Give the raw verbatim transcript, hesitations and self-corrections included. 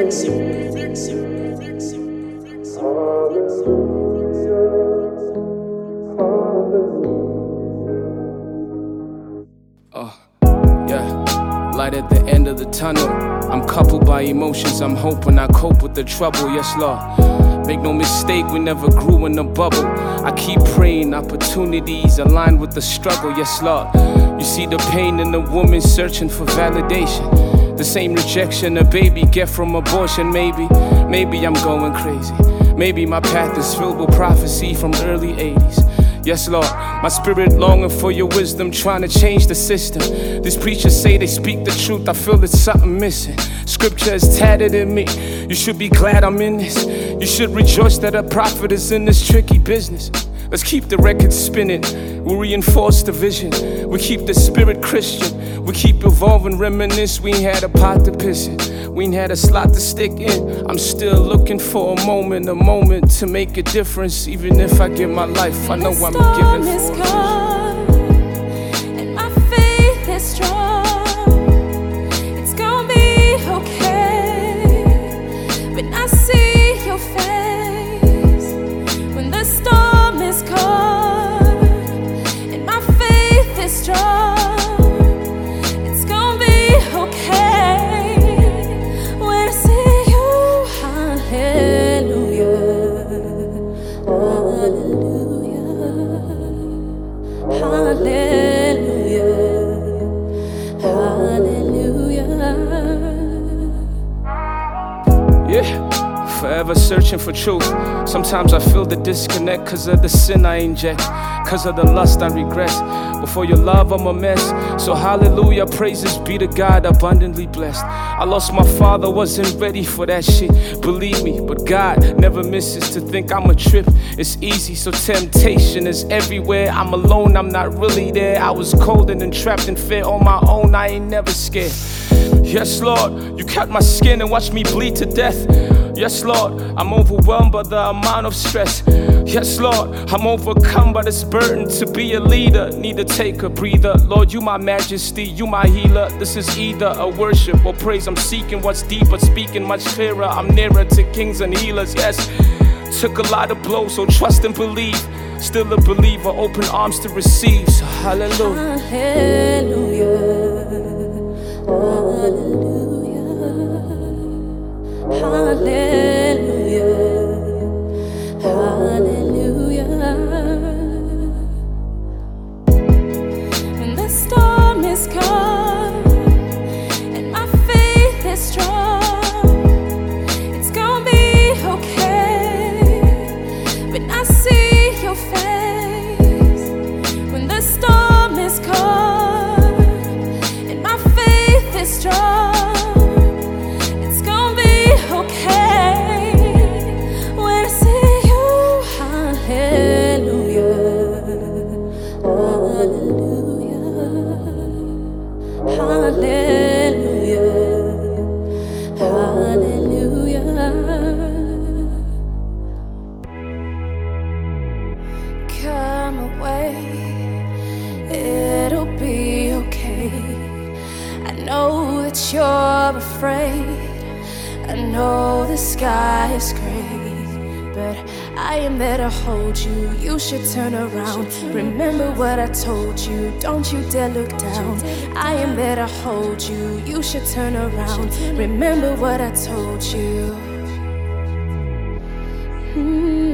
Light at the end of the tunnel. I'm coupled by emotions, I'm hoping I cope with the trouble. Yes, Lord. Make no mistake, we never grew in a bubble. I keep praying, opportunities aligned with the struggle. Yes, Lord. You see the pain in the woman searching for validation. The same rejection a baby get from abortion. Maybe, maybe I'm going crazy. Maybe my path is filled with prophecy from early eighties. Yes, Lord, my spirit longing for your wisdom, trying to change the system. These preachers say they speak the truth, I feel there's something missing. Scripture is tatted in me, you should be glad I'm in this. You should rejoice that a prophet is in this tricky business. Let's keep the record spinning, we reinforce the vision. We keep the spirit Christian, we keep evolving, reminisce. We ain't had a pot to piss in, we ain't had a slot to stick in. I'm still looking for a moment, a moment to make a difference. Even if I give my life, I know I'm giving for it. And my faith is strong, it's gonna be okay. When I see your face, when the storm is cold, and my faith is strong, it's gonna be okay. When I see you, hallelujah, hallelujah, hallelujah, hallelujah. Yeah, forever searching for truth. Sometimes I feel the disconnect cause of the sin I inject, cause of the lust I regret. Before your love I'm a mess, so hallelujah, praises be to God, abundantly blessed. I lost my father, wasn't ready for that shit, believe me, but God never misses to think I'm a trip. It's easy, so temptation is everywhere. I'm alone, I'm not really there. I was cold and trapped in fear on my own, I ain't never scared. Yes, Lord, you cut my skin and watch me bleed to death. Yes, Lord, I'm overwhelmed by the amount of stress. Yes, Lord, I'm overcome by this burden to be a leader. Need to take a breather. Lord, you my majesty, you my healer. This is either a worship or praise. I'm seeking what's deeper, speaking much clearer. I'm nearer to kings and healers, yes. Took a lot of blows, so trust and believe. Still a believer, open arms to receive. So hallelujah. Hallelujah, hallelujah, hallelujah, hallelujah. When the storm is cold and my faith is strong, it's gonna be okay. When I see your face, when the storm is cold and my faith is strong, okay. When I see you, hallelujah, hallelujah, hallelujah, hallelujah. Come away, it'll be okay. I know that you're afraid, I know the sky is gray, but I am there to hold you. You should turn around. Remember what I told you. Don't you dare look down. I am there to hold you. You should turn around. Remember what I told you. Mm-hmm.